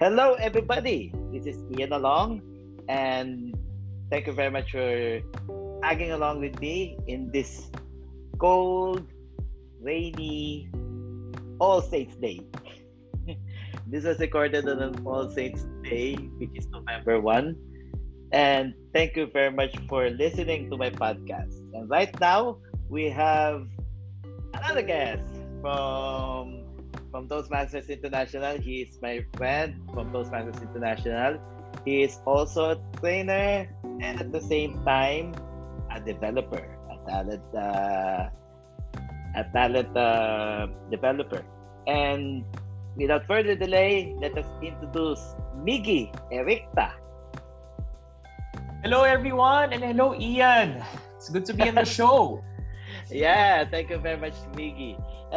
Hello, everybody. This is Ian Along, and thank you very much for tagging along with me in this cold, rainy All Saints Day. This was recorded on an All Saints Day, which is November 1. And thank you very much for listening to my podcast. And right now, we have another guest from Toastmasters International. He is my friend from Toastmasters International. He is also a trainer and at the same time a developer, a talent developer. And without further delay, let us introduce Miggy Ericta. Hello, everyone, and hello, Ian. It's good to be on the show. Yeah, thank you very much, Miggy.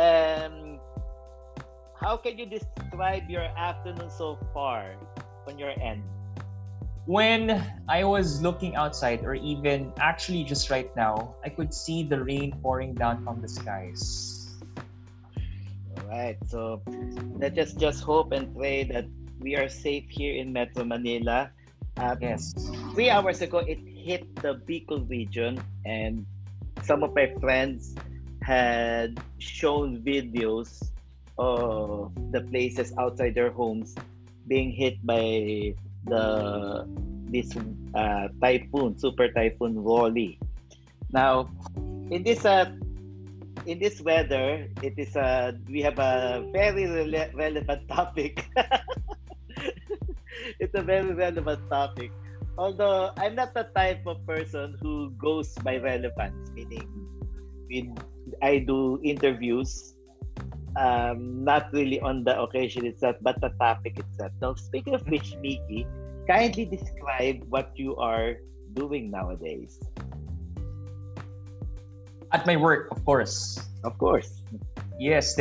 How can you describe your afternoon so far on your end? When I was looking outside, or even actually just right now, I could see the rain pouring down from the skies. All right, so let us just hope and pray that we are safe here in Metro Manila. Yes. 3 hours ago, it hit the Bicol region, and some of my friends had shown videos of the places outside their homes being hit by this super typhoon Rolly. Now, in this weather, we have a very relevant topic. It's a very relevant topic. Although I'm not the type of person who goes by relevance, meaning I do interviews, not really on the occasion itself, but the topic itself. Now, speaking of which, Miki, kindly describe what you are doing nowadays. At my work, of course. Of course. Yes.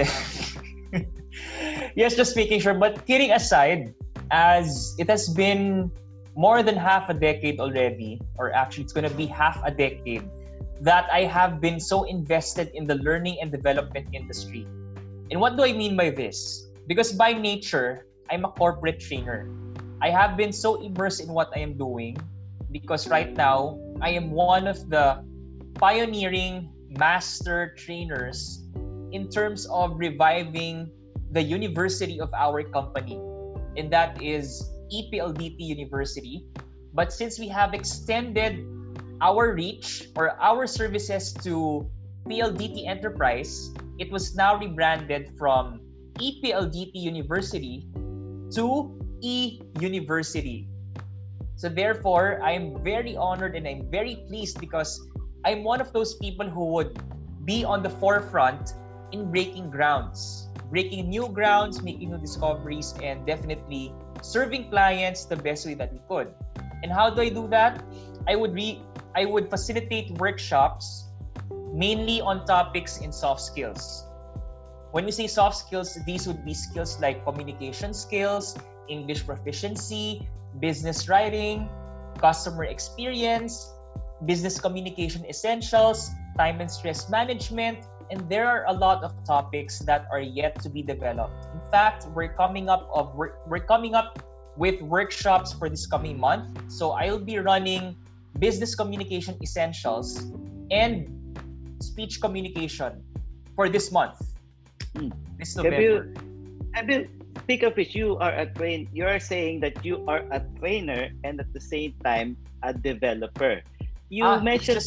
Yes, just making sure. But kidding aside, as it has been more than half a decade already, or actually it's going to be half a decade, that I have been so invested in the learning and development industry. And what do I mean by this? Because by nature, I'm a corporate trainer. I have been so immersed in what I am doing because right now, I am one of the pioneering master trainers in terms of reviving the university of our company. And that is EPLDT University. But since we have extended our reach or our services to PLDT Enterprise, it was now rebranded from EPLDT University to E-University. So therefore, I'm very honored and I'm very pleased because I'm one of those people who would be on the forefront in breaking new grounds, making new discoveries, and definitely serving clients the best way that we could. And how do I do that? I would facilitate workshops mainly on topics in soft skills. When we say soft skills, these would be skills like communication skills, English proficiency, business writing, customer experience, business communication essentials, time and stress management, and there are a lot of topics that are yet to be developed. In fact, we're coming up with workshops for this coming month. So I'll be running business communication essentials and speech communication for this month. This November. Speak of which, you are saying that you are a trainer and at the same time a developer. You mentioned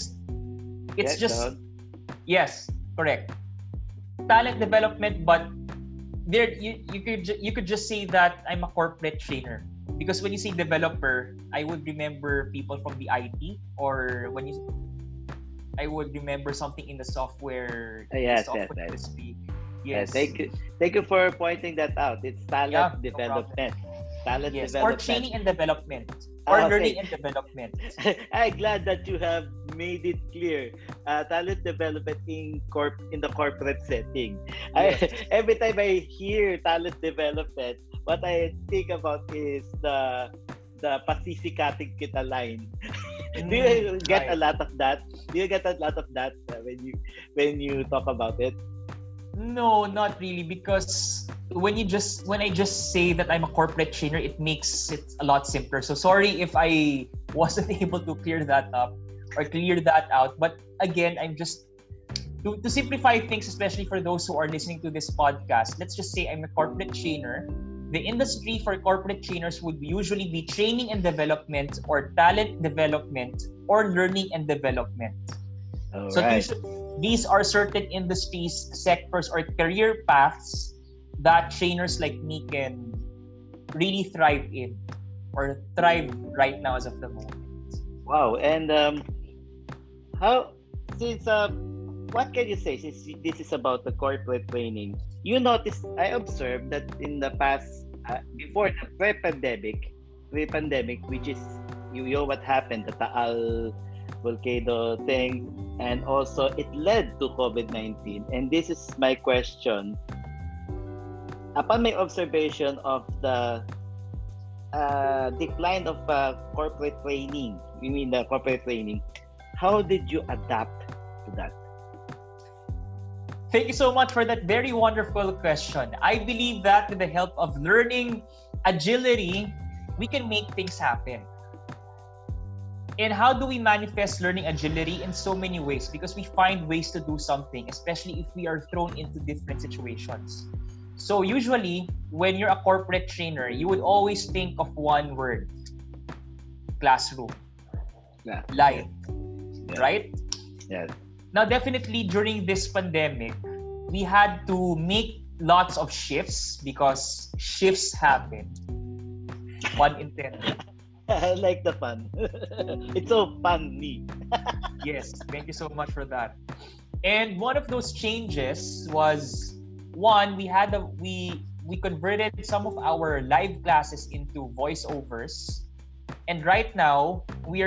yes, correct. Talent development, but there you could just say that I'm a corporate trainer. Because when you say developer, I would remember people from the IT, or I would remember something in the software. Yes. Industry. Yes. Thank you for pointing that out. It's talent development. No development. Or training and development. Or learning and development. I'm glad that you have made it clear. Talent development in the corporate setting. Yes. Every time I hear talent development, what I think about is the pasisikating kita line. Do you get a lot of that? Do you get a lot of that when you talk about it? No, not really, because when I just say that I'm a corporate trainer, it makes it a lot simpler. So sorry if I wasn't able to clear that up or clear that out. But again, I'm just to simplify things, especially for those who are listening to this podcast. Let's just say I'm a corporate trainer. The industry for corporate trainers would usually be training and development, or talent development, or learning and development. All So right. these are certain industries, sectors, or career paths that trainers like me can really thrive in, or thrive right now as of the moment. Wow. And how since what can you say, since this is about the corporate training? You notice, I observed that in the past, before the pre-pandemic, which is, you know what happened, the Taal volcano thing, and also it led to COVID-19. And this is my question. Upon my observation of the decline of corporate training, you mean the corporate training, how did you adapt to that? Thank you so much for that very wonderful question. I believe that with the help of learning agility, we can make things happen. And how do we manifest learning agility? In so many ways, because we find ways to do something, especially if we are thrown into different situations. So usually, when you're a corporate trainer, you would always think of one word: classroom, Yeah. live, Yeah. right? Yeah. Now, definitely during this pandemic, we had to make lots of shifts because shifts happen. Pun intended. I like the fun. It's so funny. Yes, thank you so much for that. And one of those changes was, one, we converted some of our live classes into voiceovers, and right now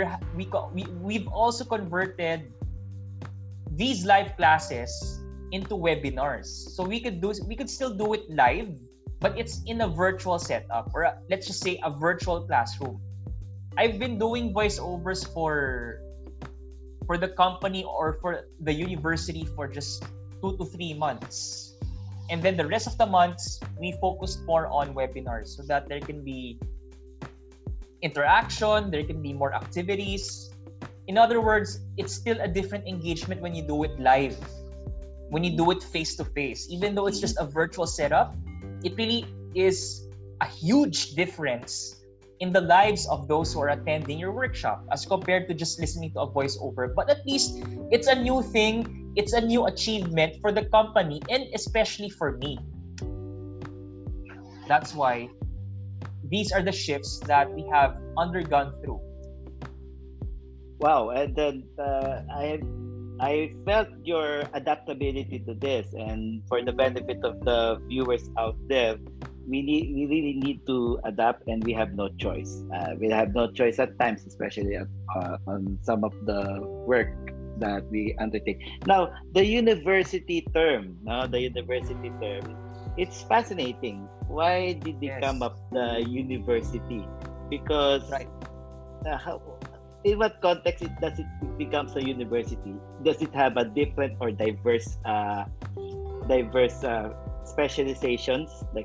we've also converted these live classes into webinars. So we could still do it live, but it's in a virtual setup, or let's just say a virtual classroom. I've been doing voiceovers for the company or for the university for just 2 to 3 months. And then the rest of the months, we focused more on webinars so that there can be interaction, there can be more activities. In other words, it's still a different engagement when you do it live, when you do it face-to-face. Even though it's just a virtual setup, it really is a huge difference in the lives of those who are attending your workshop as compared to just listening to a voiceover. But at least it's a new thing, it's a new achievement for the company, and especially for me. That's why these are the shifts that we have undergone through. Wow. And then I felt your adaptability to this, and for the benefit of the viewers out there, we really need to adapt, and we have no choice. We have no choice at times, especially on some of the work that we undertake. Now, the university term, it's fascinating. Why did they Yes. come up the university? Because Right. how, in what context does it becomes a university? Does it have a different or diverse specializations, like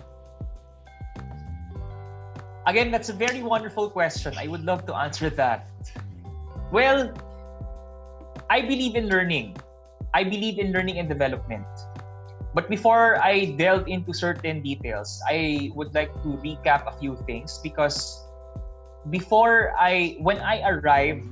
Again, that's a very wonderful question. I would love to answer that. Well, I believe in learning. I believe in learning and development. But before I delve into certain details, I would like to recap a few things, because before I arrived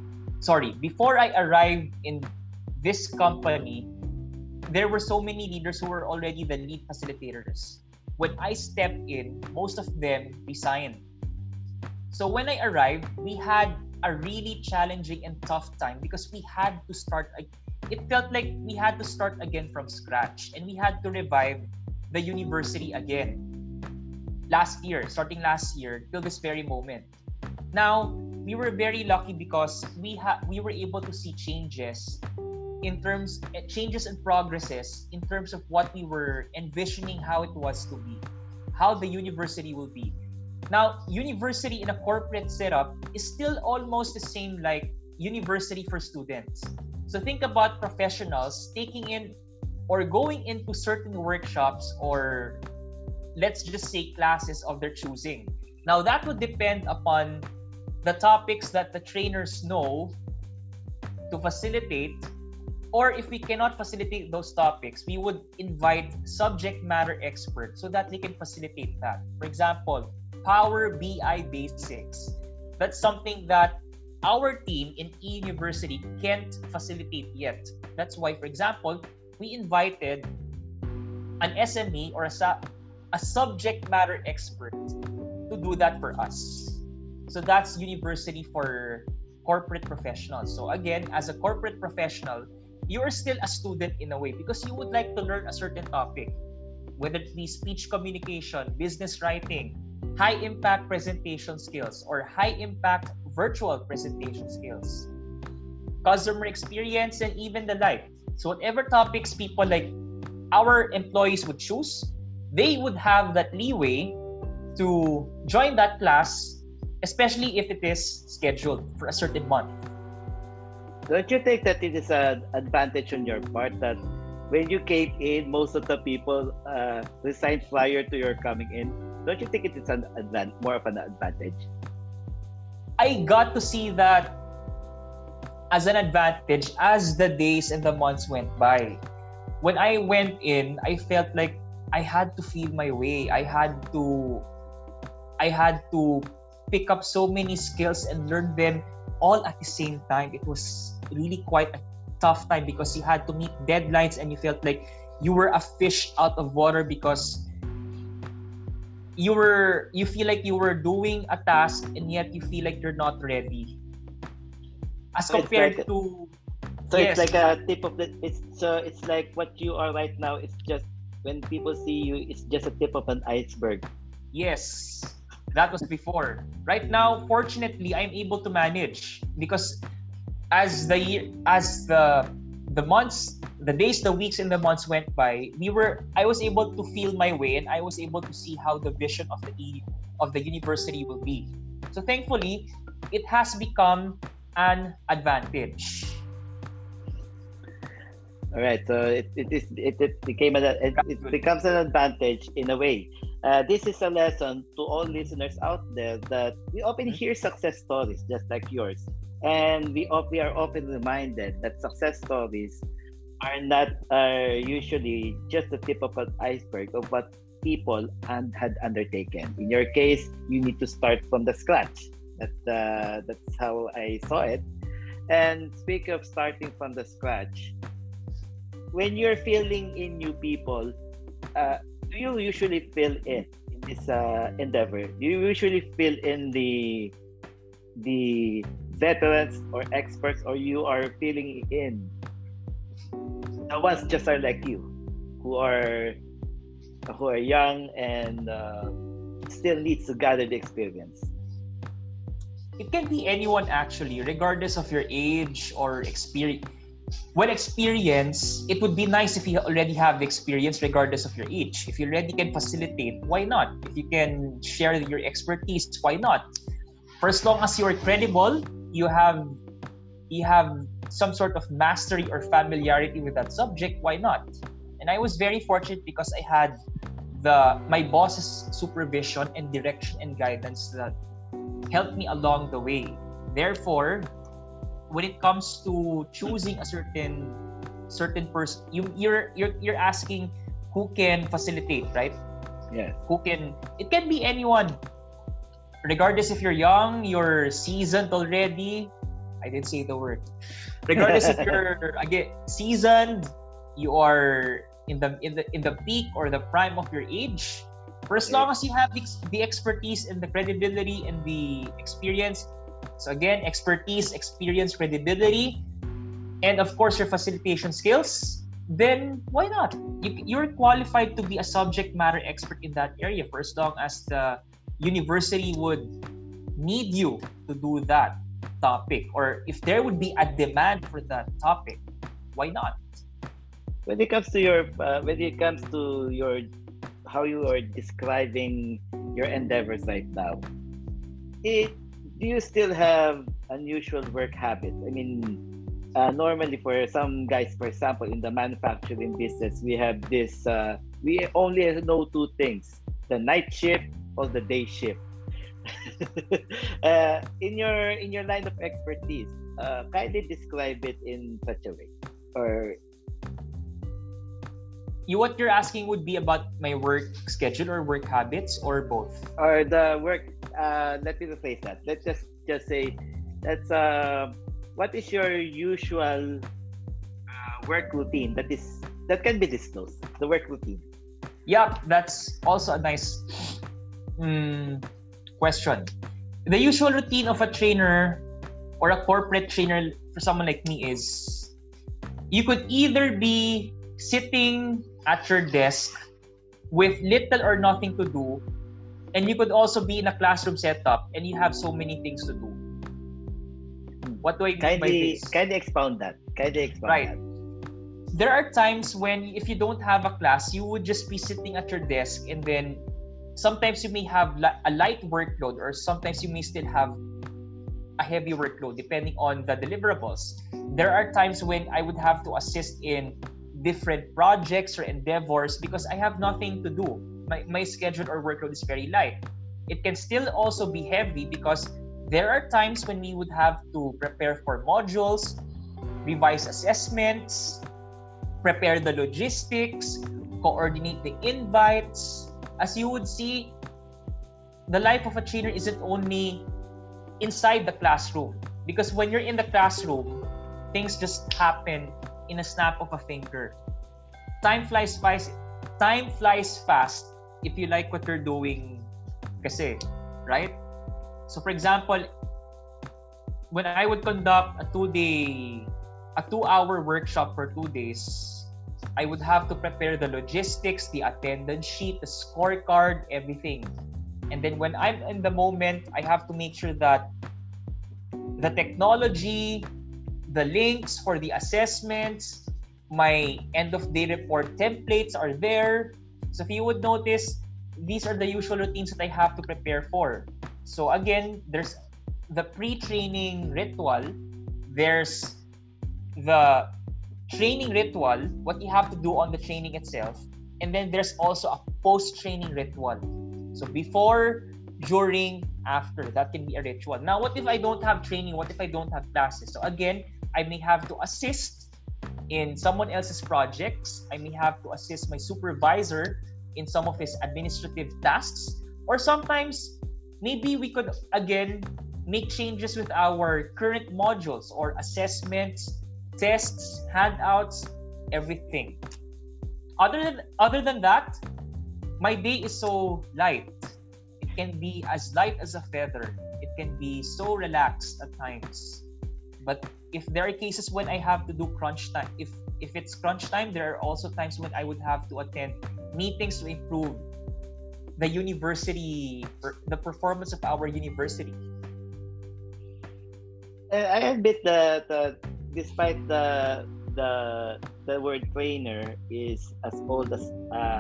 in this company, there were so many leaders who were already the lead facilitators. When I stepped in, most of them resigned. So when I arrived, we had a really challenging and tough time because we had to start. It felt like we had to start again from scratch, and we had to revive the university again. Starting last year till this very moment. Now, we were very lucky because we were able to see changes and progresses in terms of what we were envisioning how it was to be, how the university will be. Now, university in a corporate setup is still almost the same like university for students. So think about professionals taking in or going into certain workshops, or let's just say classes of their choosing. Now that would depend upon the topics that the trainers know to facilitate, or if we cannot facilitate those topics, we would invite subject matter experts so that they can facilitate that. For example, Power BI Basics. That's something that our team in e-university can't facilitate yet. That's why, for example, we invited an SME or a subject matter expert to do that for us. So that's university for corporate professionals. So again, as a corporate professional, you are still a student in a way because you would like to learn a certain topic, whether it be speech communication, business writing, high impact presentation skills, or high impact virtual presentation skills, customer experience, and even the like. So whatever topics people like our employees would choose, they would have that leeway to join that class, especially if it is scheduled for a certain month. Don't you think that it is an advantage on your part that when you came in, most of the people resigned prior to your coming in? Don't you think it is more of an advantage? I got to see that as an advantage as the days and the months went by. When I went in, I felt like I had to feel my way. I had to pick up so many skills and learn them all at the same time. It was really quite a tough time because you had to meet deadlines and you felt like you were a fish out of water because you feel like you were doing a task and yet you feel like you're not ready. As compared to it's like a tip of the it's like what you are right now. It's just when people see you, it's just a tip of an iceberg. Yes, that was before. Right now, fortunately, I'm able to manage because as the months, the days, the weeks, and the months went by, I was able to feel my way and I was able to see how the vision of the university will be. So thankfully, it has become an advantage. All right, so it becomes an advantage in a way. This is a lesson to all listeners out there that we often hear success stories just like yours, and we are often reminded that success stories are usually just the tip of an iceberg of what people had undertaken. In your case, you need to start from the scratch. That's how I saw it. And speaking of starting from the scratch, when you're filling in new people, do you usually fill in this endeavor? Do you usually fill in the veterans or experts, or you are filling in the ones just are like you, who are young and still needs to gather the experience? It can be anyone actually, regardless of your age or experience. When experience, it would be nice if you already have the experience regardless of your age. If you already can facilitate, why not? If you can share your expertise, why not? For as long as you're credible, you have some sort of mastery or familiarity with that subject, why not? And I was very fortunate because I had my boss's supervision and direction and guidance that helped me along the way. Therefore, when it comes to choosing a certain person, you're asking who can facilitate, right? Yes. It can be anyone, regardless if you're young, you're seasoned already. I didn't say the word. Regardless if you're again seasoned, you are in the peak or the prime of your age. For as long as you have the expertise and the credibility and the experience. So again, expertise, experience, credibility, and of course your facilitation skills, then why not? You're qualified to be a subject matter expert in that area for as long as the university would need you to do that topic, or if there would be a demand for that topic, why not? When it comes to your how you are describing your endeavors right now, do you still have unusual work habits? I mean, normally for some guys, for example, in the manufacturing business, we have this. We only know two things: the night shift or the day shift. In your line of expertise, kindly describe it in such a way, or What you're asking would be about my work schedule or work habits or both? the work. Let me rephrase that. Let's just say that's what is your usual work routine that can be disclosed. The work routine. Yeah, that's also a nice question. The usual routine of a trainer or a corporate trainer for someone like me is you could either be sitting at your desk with little or nothing to do, and you could also be in a classroom setup and you have so many things to do. What do I mean by this? Kindly expound that. Right. There are times when if you don't have a class, you would just be sitting at your desk, and then sometimes you may have a light workload, or sometimes you may still have a heavy workload depending on the deliverables. There are times when I would have to assist in different projects or endeavors because I have nothing to do. My schedule or workload is very light. It can still also be heavy because there are times when we would have to prepare for modules, revise assessments, prepare the logistics, coordinate the invites. As you would see, the life of a trainer isn't only inside the classroom, because when you're in the classroom, things just happen in a snap of a finger. Time flies fast if you like what you're doing kasi, right? So for example, when I would conduct a 2-hour workshop for 2 days, I would have to prepare the logistics, the attendance sheet, the scorecard, everything. And then when I'm in the moment, I have to make sure that the technology, the links for the assessments, my end of day report templates are there. So if you would notice, these are the usual routines that I have to prepare for. So again, there's the pre-training ritual, there's the training ritual, what you have to do on the training itself, and then there's also a post-training ritual. So before, during, after, that can be a ritual. Now, what if I don't have training? What if I don't have classes? So again, I may have to assist in someone else's projects. I may have to assist my supervisor in some of his administrative tasks. Or sometimes, maybe we could, again, make changes with our current modules or assessments, tests, handouts, everything. Other than that, my day is so light. It can be as light as a feather. It can be so relaxed at times. But if there are cases when I have to do crunch time, if it's crunch time, there are also times when I would have to attend meetings to improve the university, the performance of our university. I admit that despite the word trainer is as old as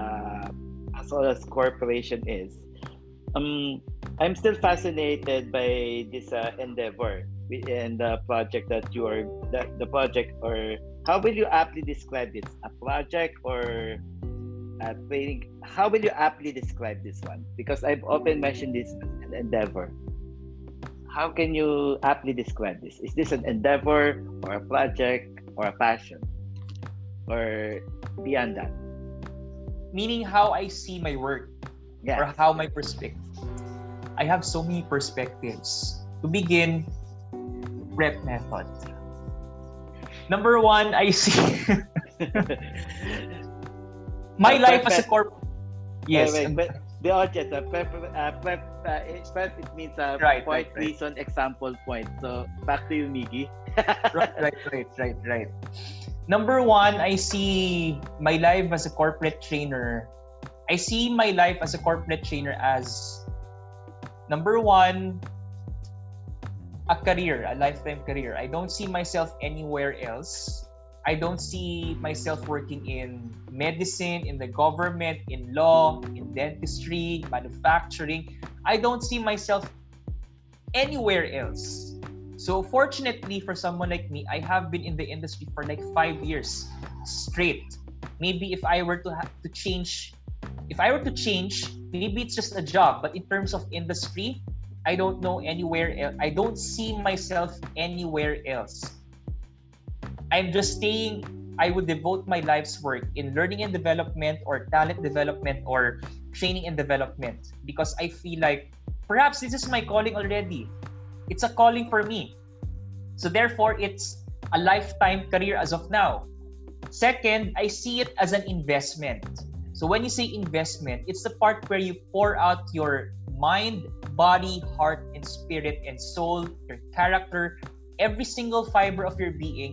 corporation is, I'm still fascinated by this endeavor and the project that you are the project, or how will you aptly describe this? A project or a training? How will you aptly describe this one? Because I've often mentioned this as an endeavor. How can you aptly describe this? Is this an endeavor or a project or a passion or beyond that? Meaning how I see my work, Yes. or how my perspective. I have so many perspectives. To begin, prep method. Number one, I see my life as a Yes. But the audience, prep, it means Right, point, right. reason, example, point. So back to you, Miggy. right. Number one, I see my life as a corporate trainer. I see my life as a corporate trainer as, number one, a career, a lifetime career. I don't see myself anywhere else. I don't see myself working in medicine, in the government, in law, in dentistry, manufacturing. I don't see myself anywhere else. So fortunately for someone like me, I have been in the industry for like 5 years straight. Maybe if I were to change, maybe it's just a job. But in terms of industry, I don't know anywhere else. I don't see myself anywhere else. I'm just staying. I would devote my life's work in learning and development, or talent development, or training and development, because I feel like perhaps this is my calling already. It's a calling for me. So therefore, it's a lifetime career as of now. Second, I see it as an investment. So when you say investment, it's the part where you pour out your mind, body, heart, and spirit and soul, your character. Every single fiber of your being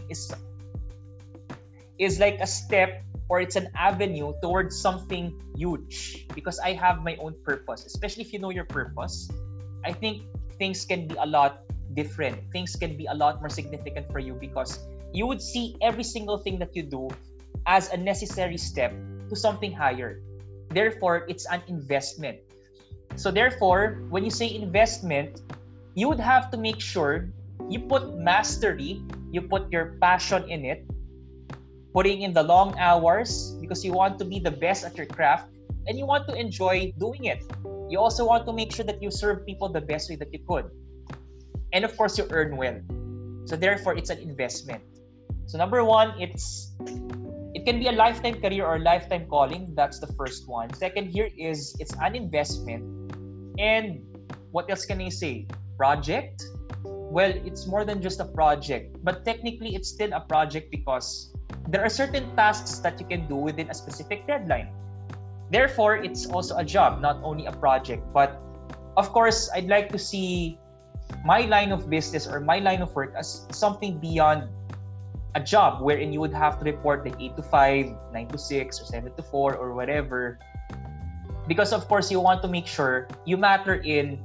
is like a step, or it's an avenue towards something huge, because I have my own purpose. Especially if you know your purpose, I think things can be a lot different. Things can be a lot more significant for you, because you would see every single thing that you do as a necessary step to something higher. Therefore, it's an investment. So therefore, when you say investment, you would have to make sure you put mastery, you put your passion in it, putting in the long hours, because you want to be the best at your craft and you want to enjoy doing it. You also want to make sure that you serve people the best way that you could. And of course, you earn well. So therefore, it's an investment. So number one, it can be a lifetime career or lifetime calling. That's the first one. Second here is it's an investment. And what else can I say? Project? Well, it's more than just a project. But technically, it's still a project, because there are certain tasks that you can do within a specific deadline. Therefore, it's also a job, not only a project. But of course, I'd like to see my line of business or my line of work as something beyond a job, wherein you would have to report like 8 to 5, 9 to 6, or 7 to 4, or whatever. Because of course, you want to make sure you matter in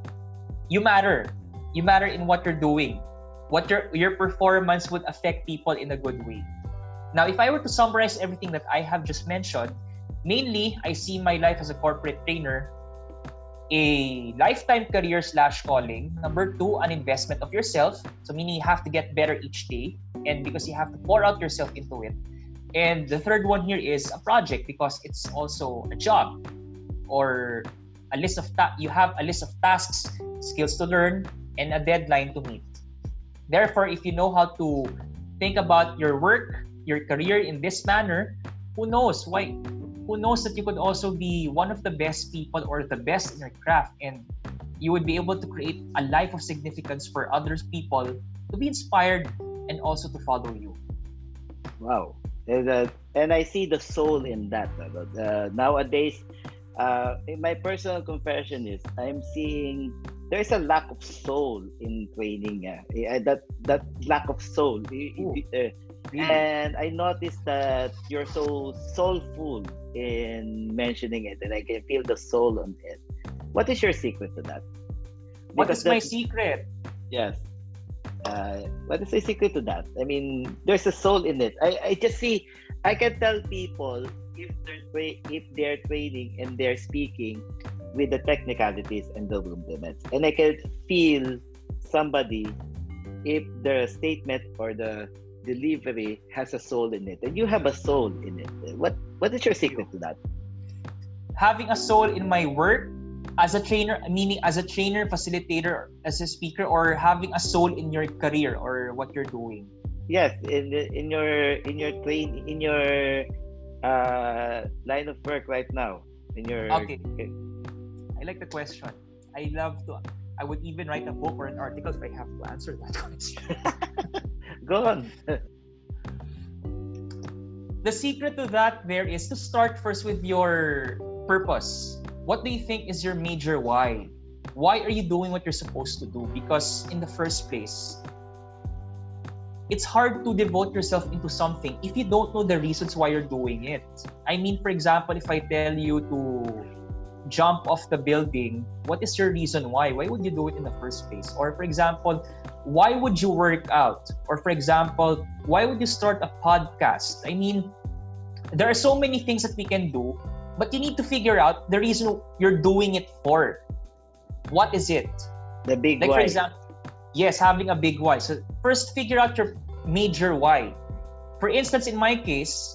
what you're doing. What your performance would affect people in a good way. Now, if I were to summarize everything that I have just mentioned, mainly, I see my life as a corporate trainer, a lifetime career / calling. Number two, an investment of yourself. So meaning you have to get better each day, and because you have to pour out yourself into it. And the third one here is a project, because it's also a job, or a list of you have a list of tasks, skills to learn, and a deadline to meet. Therefore, if you know how to think about your work, your career in this manner, who knows that you could also be one of the best people or the best in your craft, and you would be able to create a life of significance for other people to be inspired and also to follow you. Wow. And I see the soul in that. Nowadays, my personal confession is I'm seeing there's a lack of soul in training. That lack of soul. And I noticed that you're so soulful in mentioning it, and I can feel the soul on it. What is your secret to that? What is my secret? Yes. What is the secret to that? I mean, there's a soul in it. I just see, I can tell people if they're training and they're speaking with the technicalities and the rudiments. And I can feel somebody if their statement or the delivery has a soul in it, and you have a soul in it. What is your secret to that? Having a soul in my work as a trainer, meaning as a trainer, facilitator, as a speaker, or having a soul in your career or what you're doing? Yes, in your line of work right now. Okay. I like the question. I would even write a book or an article if I have to answer that question. Go on. The secret to that there is to start first with your purpose. What do you think is your major why? Why are you doing what you're supposed to do? Because in the first place, it's hard to devote yourself into something if you don't know the reasons why you're doing it. I mean, for example, if I tell you to jump off the building, what is your reason why? Why would you do it in the first place? Or for example, why would you work out? Or for example, why would you start a podcast? I mean, there are so many things that we can do, but you need to figure out the reason you're doing it for. What is it? The big like why. For example, Yes, having a big why. So first, figure out your major why. For instance, in my case,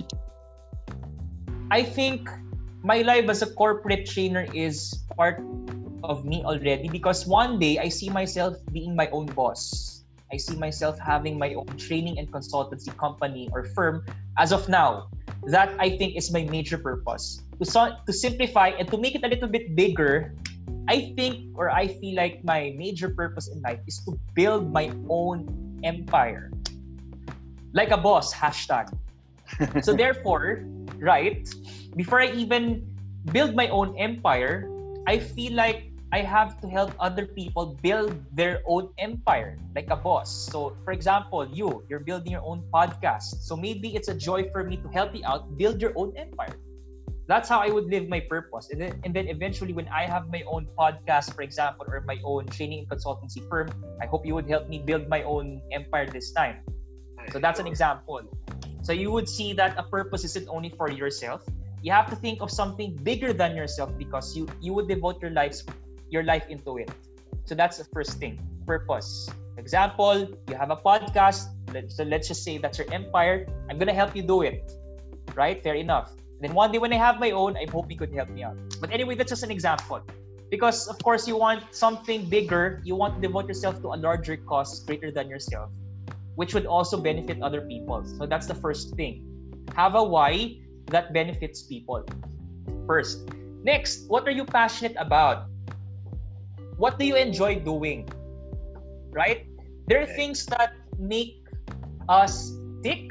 I think my life as a corporate trainer is part of me already because one day I see myself being my own boss. I see myself having my own training and consultancy company or firm as of now. That I think is my major purpose. To simplify and to make it a little bit bigger, I think or I feel like my major purpose in life is to build my own empire. Like a boss, hashtag. So therefore, right, before I even build my own empire, I feel like I have to help other people build their own empire, like a boss. So for example, you're building your own podcast. So maybe it's a joy for me to help you out, build your own empire. That's how I would live my purpose. And then eventually when I have my own podcast, for example, or my own training and consultancy firm, I hope you would help me build my own empire this time. So that's an example. So you would see that a purpose isn't only for yourself. You have to think of something bigger than yourself because you would devote your life into it. So that's the first thing, purpose. Example, you have a podcast. So let's just say that's your empire. I'm gonna help you do it, right? Fair enough. Then one day when I have my own, I hope you could help me out. But anyway, that's just an example. Because of course you want something bigger. You want to devote yourself to a larger cause greater than yourself, which would also benefit other people. So that's the first thing. Have a why that benefits people. First. Next, what are you passionate about? What do you enjoy doing? Right? There are things that make us tick.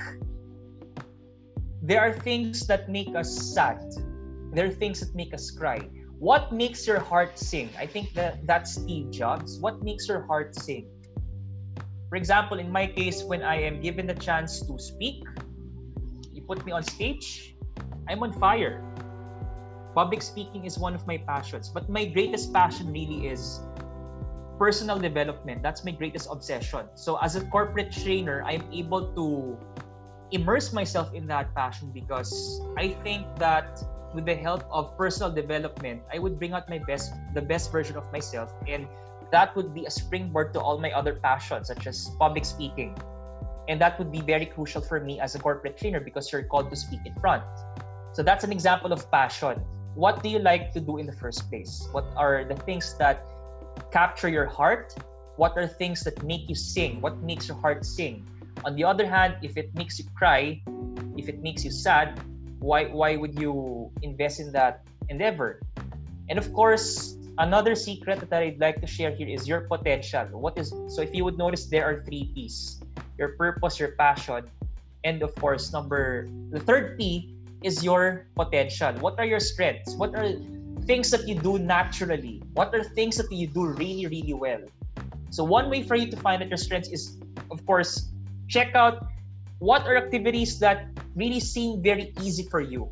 There are things that make us sad. There are things that make us cry. What makes your heart sing? I think that's Steve Jobs. What makes your heart sing? For example, in my case, when I am given the chance to speak, you put me on stage, I'm on fire. Public speaking is one of my passions, but my greatest passion really is personal development. That's my greatest obsession. So as a corporate trainer, I'm able to immerse myself in that passion because I think that with the help of personal development, I would bring out the best version of myself, and that would be a springboard to all my other passions, such as public speaking. And that would be very crucial for me as a corporate trainer because you're called to speak in front. So that's an example of passion. What do you like to do in the first place? What are the things that capture your heart? What are things that make you sing? What makes your heart sing? On the other hand, if it makes you cry, if it makes you sad, why would you invest in that endeavor? And of course, another secret that I'd like to share here is your potential. So if you would notice, there are 3 P's. Your purpose, your passion, and of course, the third P is your potential. What are your strengths? What are things that you do naturally? What are things that you do really, really well? So one way for you to find out your strengths is, of course, check out what are activities that really seem very easy for you.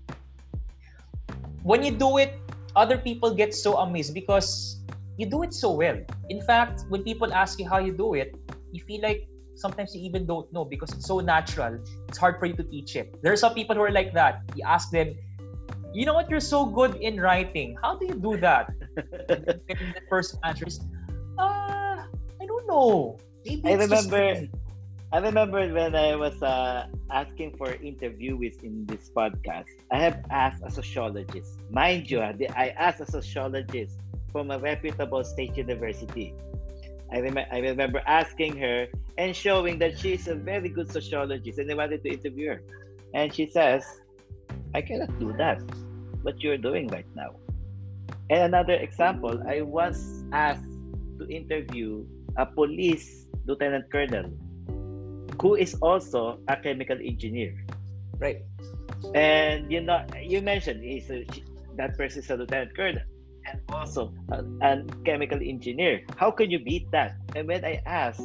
When you do it, other people get so amazed because you do it so well. In fact, when people ask you how you do it, you feel like sometimes you even don't know because it's so natural. It's hard for you to teach it. There are some people who are like that. You ask them, you know what, you're so good in writing. How do you do that? And the first answer is, I don't know. Maybe I remember when I was asking for interviewees in this podcast, I have asked a sociologist. Mind you, I asked a sociologist from a reputable state university. I remember asking her and showing that she's a very good sociologist and I wanted to interview her. And she says, I cannot do that, what you're doing right now. And another example, I was asked to interview a police lieutenant colonel who is also a chemical engineer. Right. And you mentioned that person is a lieutenant colonel and also a chemical engineer. How can you beat that? And when I asked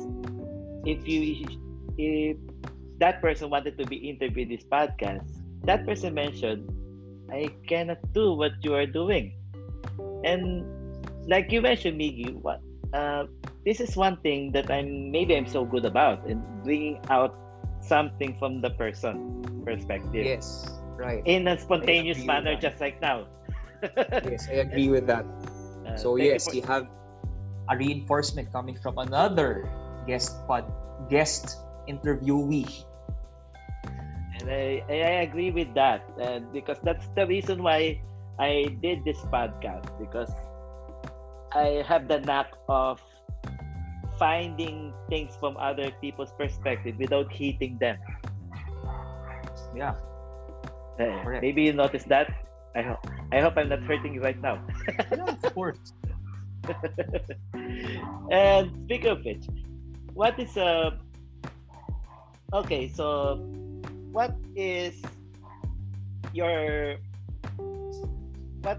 if that person wanted to be interviewed in this podcast, that person mentioned, I cannot do what you are doing. And like you mentioned, Miggy, this is one thing that I'm so good about in bringing out something from the person perspective. Yes, right. In a spontaneous manner, just like now. Yes, I agree with that. So yes, you have a reinforcement coming from another guest interviewee. And I agree with that, and because that's the reason why I did this podcast, because I have the knack of finding things from other people's perspective without hitting them. Yeah. Correct. Maybe you noticed that. I hope I'm not hurting you right now. Yeah, of course. And speaking of which, what is okay, so what is your what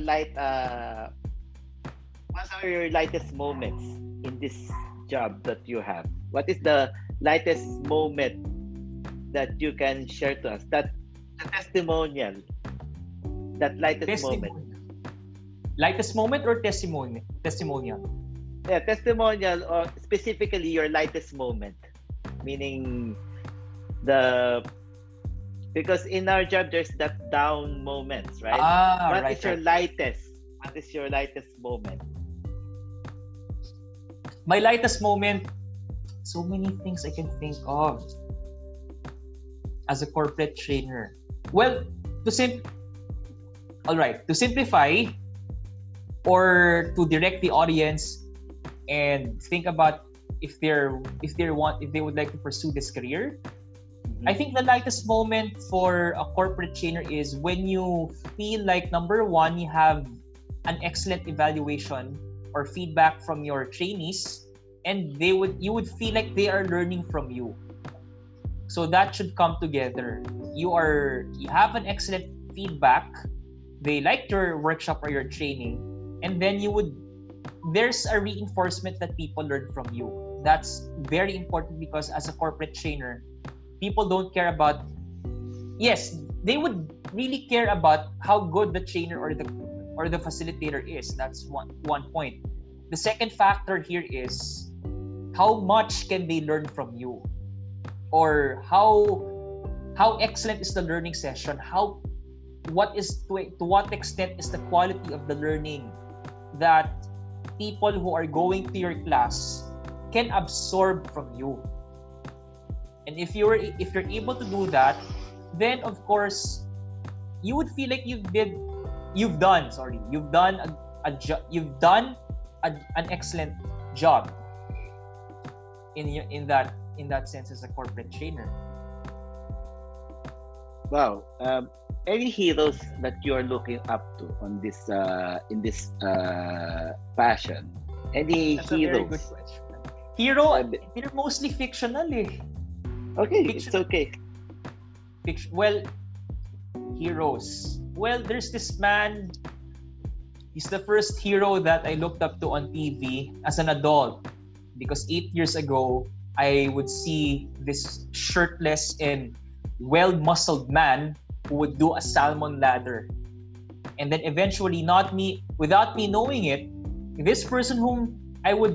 are your lightest moments in this job that you have? What is the lightest moment that you can share to us? That the testimonial. That lightest moment. Lightest moment or testimonial? Yeah, testimonial, or specifically your lightest moment. Meaning because in our job there's that down moments, right? What is your lightest moment? My lightest moment, so many things I can think of as a corporate trainer. Well, to simplify or to direct the audience and think about if they would like to pursue this career. I think the lightest moment for a corporate trainer is when you feel like, number one, you have an excellent evaluation or feedback from your trainees, and you would feel like they are learning from you. So that should come together. You have an excellent feedback, they like your workshop or your training, and then there's a reinforcement that people learn from you. That's very important, because as a corporate trainer, people don't care about, yes, they would really care about how good the trainer or the facilitator is. That's one point. The second factor here is how much can they learn from you, or how excellent is the learning session, to what extent is the quality of the learning that people who are going to your class can absorb from you. And if you're able to do that, then of course you would feel like you've done an excellent job in that sense as a corporate trainer. Wow. Any heroes that you are looking up to on this in this passion? Any That's heroes? A very good question. They're mostly fictional. Okay, it's okay. Well, heroes. Well, there's this man. He's the first hero that I looked up to on TV as an adult, because 8 years ago I would see this shirtless and well-muscled man who would do a salmon ladder, and then eventually, without me knowing it, this person whom I would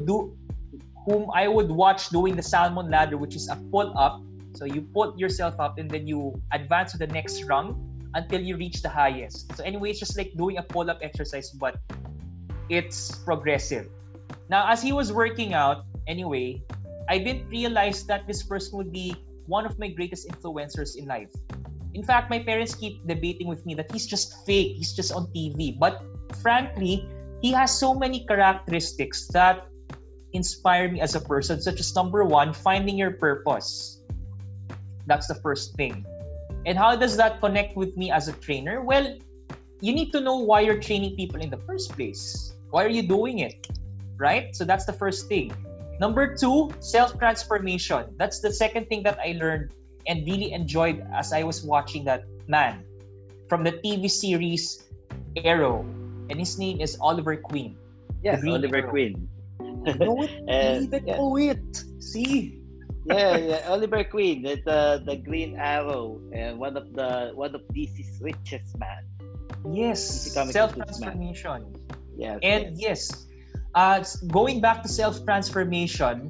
watch doing the salmon ladder, which is a pull-up. So you pull yourself up and then you advance to the next rung until you reach the highest. So anyway, it's just like doing a pull-up exercise, but it's progressive. Now, as he was working out, anyway, I didn't realize that this person would be one of my greatest influencers in life. In fact, my parents keep debating with me that he's just fake, he's just on TV. But frankly, he has so many characteristics that inspire me as a person, such as, number one, finding your purpose. That's the first thing. And how does that connect with me as a trainer? Well, you need to know why you're training people in the first place. Why are you doing it? Right? So that's the first thing. Number two, self-transformation. That's the second thing that I learned and really enjoyed as I was watching that man from the TV series Arrow. And his name is Oliver Queen. Yes, Oliver Queen. Know it? Know it. See? Yeah, Oliver Queen, the Green Arrow, and one of DC's richest man. Yes, self-transformation. Yes, and yes, going back to self-transformation,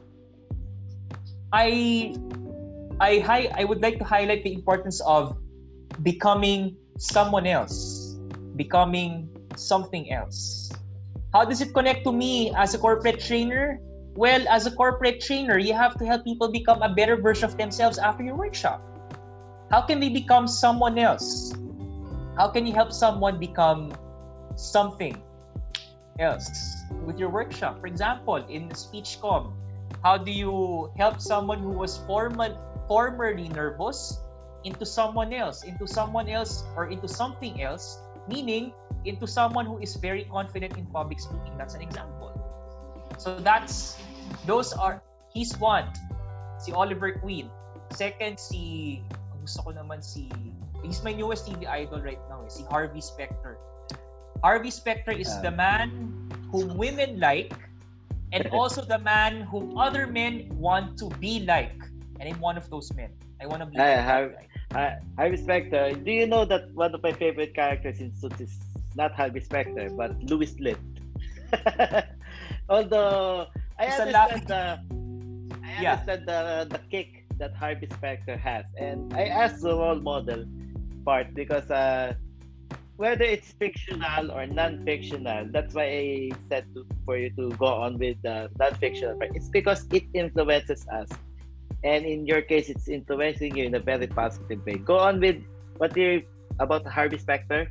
I would like to highlight the importance of becoming someone else, becoming something else. How does it connect to me as a corporate trainer? Well, as a corporate trainer, you have to help people become a better version of themselves after your workshop. How can they become someone else? How can you help someone become something else with your workshop? For example, in speech com, how do you help someone who was formerly nervous into someone else, or into something else, meaning into someone who is very confident in public speaking? That's an example. So those are, he's one, si Oliver Queen. Second, he's my newest TV idol right now, si Harvey Specter. Harvey Specter is the man whom women like, and also the man whom other men want to be like. And I'm one of those men. I want to be Harvey Specter. Do you know that one of my favorite characters in Suits is not Harvey Specter, but Louis Litt? Although I understand the kick that Harvey Specter has, and I asked the role model part because whether it's fictional or non-fictional, that's why I said for you to go on with the non-fictional part. It's because it influences us, and in your case, it's influencing you in a very positive way. Go on with about Harvey Specter.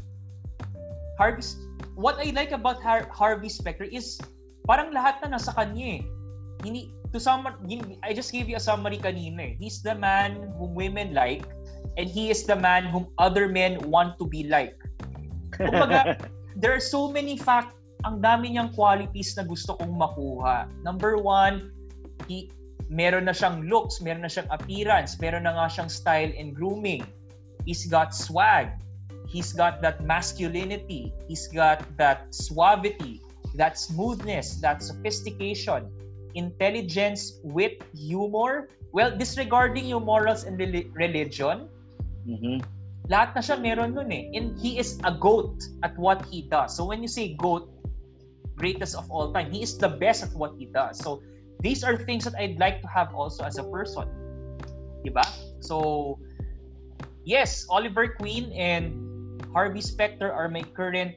What I like about Harvey Specter is parang lahat na nasa kanya eh. I just gave you a summary kanina eh. He's the man whom women like, and he is the man whom other men want to be like. Kumbaga, there are so many ang dami niyang qualities na gusto kong makuha. Number one, meron na siyang looks, meron na siyang appearance, meron na nga siyang style and grooming. He's got swag. He's got that masculinity. He's got that suavity, that smoothness, that sophistication, intelligence, wit, humor. Well, disregarding yung morals and religion, lahat na siya meron nun eh. And he is a GOAT at what he does. So when you say GOAT, greatest of all time, he is the best at what he does. So these are things that I'd like to have also as a person. Diba? So, yes, Oliver Queen and Harvey Specter are my current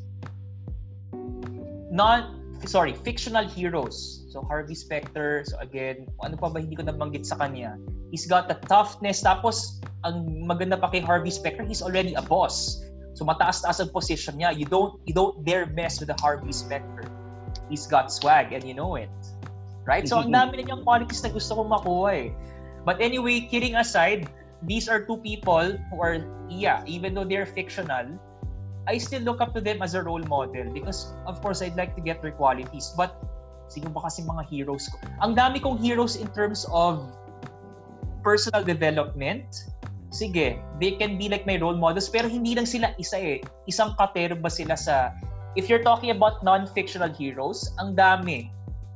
fictional heroes. So Harvey Specter, so again, ano pa ba hindi ko nabanggit sa kanya? He's got the toughness. Tapos, ang maganda pa kay Harvey Specter, he's already a boss. So mataas-taas ang position niya. You don't dare mess with the Harvey Specter. He's got swag and you know it. Right? So ang dami na niyang qualities na gusto kong makuha eh. But anyway, kidding aside, these are two people who are, even though they're fictional, I still look up to them as a role model because, of course, I'd like to get their qualities. But, sino ba kasi mga heroes ko? Ang dami kong heroes in terms of personal development. Sige, they can be like my role models, pero hindi lang sila isa eh. Isang katerba sila sa, if you're talking about non-fictional heroes, ang dami.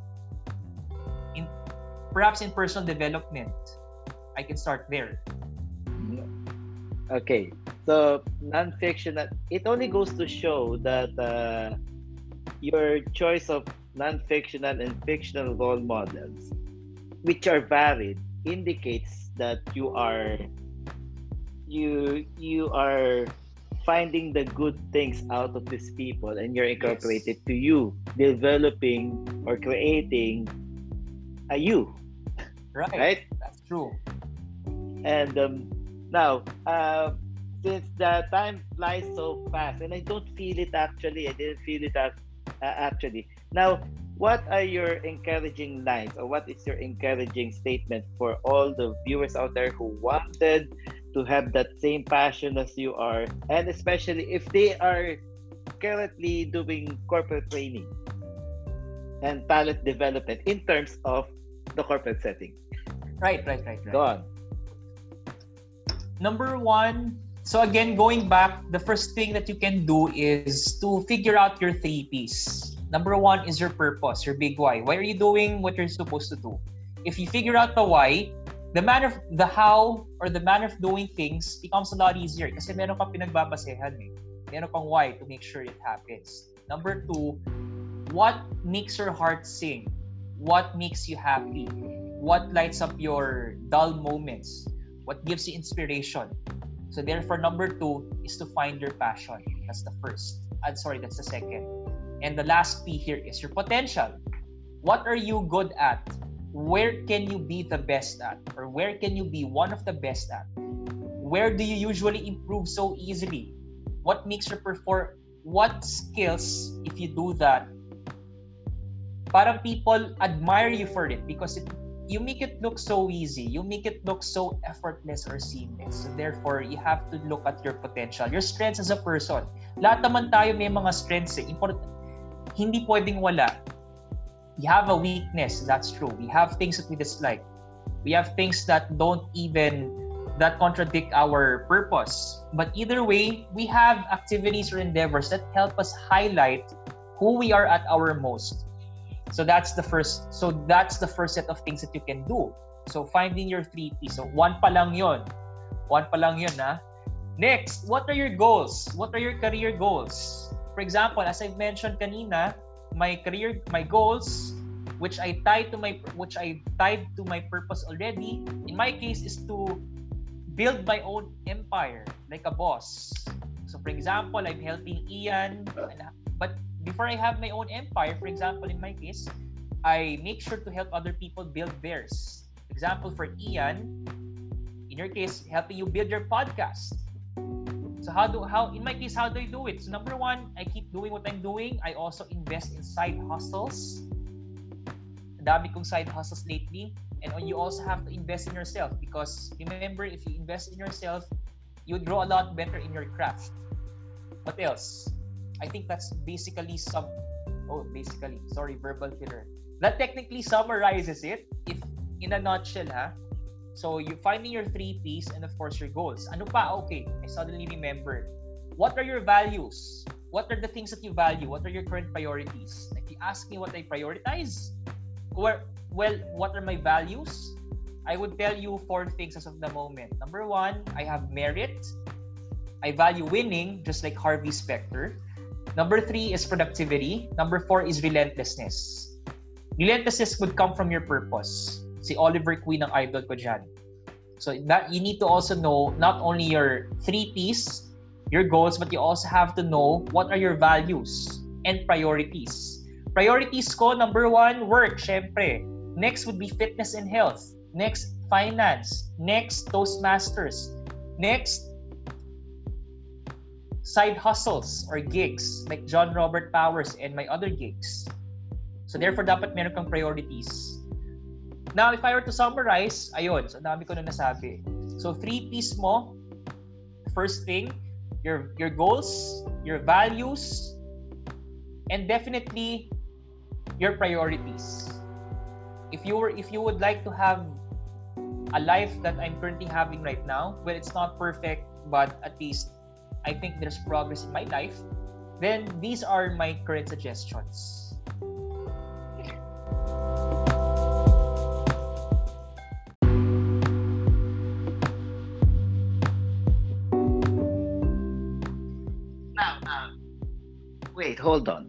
Perhaps in personal development, I can start there. Okay, so non-fictional, it only goes to show that your choice of non-fictional and fictional role models, which are varied, indicates that you are finding the good things out of these people, and you're incorporated to you, developing or creating a you. Right? That's true. And now, since the time flies so fast, and I don't feel it actually, I didn't feel it actually. Now, what are your encouraging lines, or what is your encouraging statement for all the viewers out there who wanted to have that same passion as you are, and especially if they are currently doing corporate training and talent development in terms of the corporate setting? Right. Go on. Number one, so again, going back, the first thing that you can do is to figure out your 3 Ps. Number one is your purpose, your big why. Why are you doing what you're supposed to do? If you figure out the why, the how or the manner of doing things becomes a lot easier kasi meron kang pinagbabasehan eh. Meron kang why to make sure it happens. Number 2, what makes your heart sing? What makes you happy? What lights up your dull moments? What gives you inspiration? So therefore, number 2 is to find your passion. That's the first. That's the second. And the last P here is your potential. What are you good at? Where can you be the best at? Or where can you be one of the best at? Where do you usually improve so easily? What makes you perform? What skills, if you do that, parang people admire you for it because you make it look so easy. You make it look so effortless or seamless. So therefore, you have to look at your potential, your strengths as a person. Lahat naman tayo may mga strengths eh. Hindi pwedeng wala. We have a weakness, that's true. We have things that we dislike. We have things that that contradict our purpose. But either way, we have activities or endeavors that help us highlight who we are at our most. So that's the first set of things that you can do. So finding your 3Ps. So one pa lang yun. Ha? Next, what are your goals? What are your career goals? For example, as I've mentioned kanina, my goals, which I tied to my purpose already, in my case is to build my own empire like a boss. So for example, I'm helping Ian, but before I have my own empire, for example, in my case, I make sure to help other people build theirs. Example for Ian, in your case, helping you build your podcast. So in my case, how do I do it? So number one, I keep doing what I'm doing. I also invest in side hustles. Ang dami kong side hustles lately. And you also have to invest in yourself because remember, if you invest in yourself, you grow a lot better in your craft. What else? I think that's basically verbal killer. That technically summarizes it if in a nutshell, ha? So you finding your 3Ps and of course your goals. Ano pa? Okay, I suddenly remembered. What are your values? What are the things that you value? What are your current priorities? If you ask me what I prioritize, what are my values? I would tell you 4 things as of the moment. Number 1, I have merit. I value winning, just like Harvey Specter. Number 3 is productivity. Number 4 is relentlessness. Relentlessness would come from your purpose. Si Oliver Queen ang idol ko dyan. So that you need to also know not only your 3Ps, your goals, but you also have to know what are your values and priorities. Priorities ko, number 1, work, syempre. Next would be fitness and health. Next, finance. Next, Toastmasters. Next, side hustles or gigs like John Robert Powers and my other gigs. So therefore, dapat meron kang priorities. Now, if I were to summarize, ayun, so dami ko na nasabi. So 3Ps mo, first thing, your goals, your values, and definitely your priorities. If you would like to have a life that I'm currently having right now, well, it's not perfect, but at least I think there's progress in my life, then these are my current suggestions. Now, wait, hold on.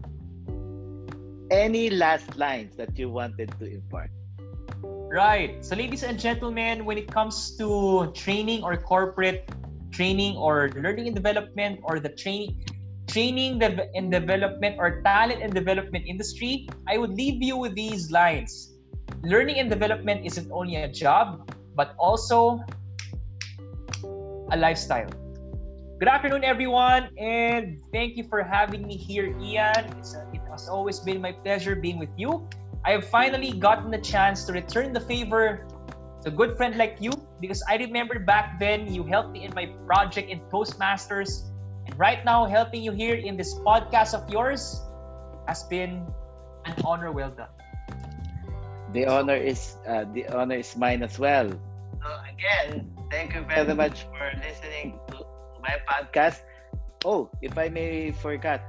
Any last lines that you wanted to impart? Right. So ladies and gentlemen, when it comes to training or corporate training or learning and development or the training and development or talent and development industry, I would leave you with these lines. Learning and development isn't only a job, but also a lifestyle. Good afternoon, everyone, and thank you for having me here, Ian. It has always been my pleasure being with you. I have finally gotten the chance to return the favor to a good friend like you because I remember back then you helped me in my project in Toastmasters, and right now helping you here in this podcast of yours has been an honor well done. The honor is mine as well. So again, thank you very much for listening to my podcast. Oh, if I may forgot,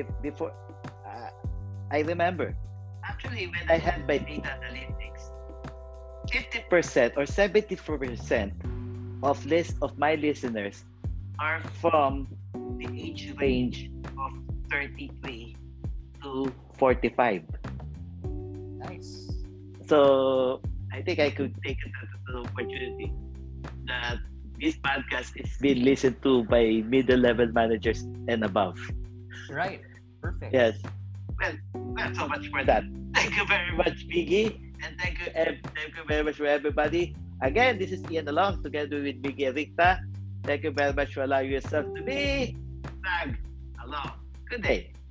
I remember, actually when I had my data analytics, 50% or 74% of my listeners are from the age range of 33 to 45. Nice. So I think I could take the opportunity that this podcast is being listened to by middle-level managers and above. Right. Perfect. Yes. Well, not so much for that. Thank you very much, Biggie. And thank you very much for everybody. Again, this is Ian Along together with Biggie and Rita. Thank you very much for allowing yourself to be tag along. Good day.